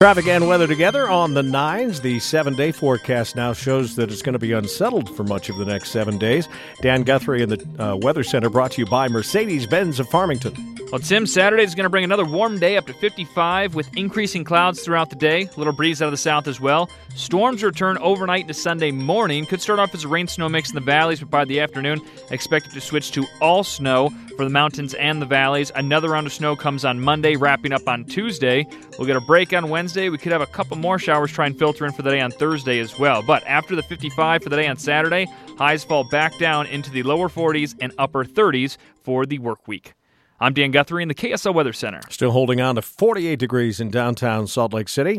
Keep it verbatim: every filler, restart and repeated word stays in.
Traffic and weather together on the nines. The seven-day forecast now shows that it's going to be unsettled for much of the next seven days. Dan Guthrie in the uh, Weather Center, brought to you by Mercedes-Benz of Farmington. Well, Tim, Saturday is going to bring another warm day up to fifty-five with increasing clouds throughout the day. A little breeze out of the south as well. Storms return overnight into Sunday morning. Could start off as a rain-snow mix in the valleys, but by the afternoon, expected to switch to all snow for the mountains and the valleys. Another round of snow comes on Monday, wrapping up on Tuesday. We'll get a break on Wednesday. We could have a couple more showers try and filter in for the day on Thursday as well. But after the fifty-five for the day on Saturday, highs fall back down into the lower forties and upper thirties for the work week. I'm Dan Guthrie in the K S L Weather Center. Still holding on to forty-eight degrees in downtown Salt Lake City.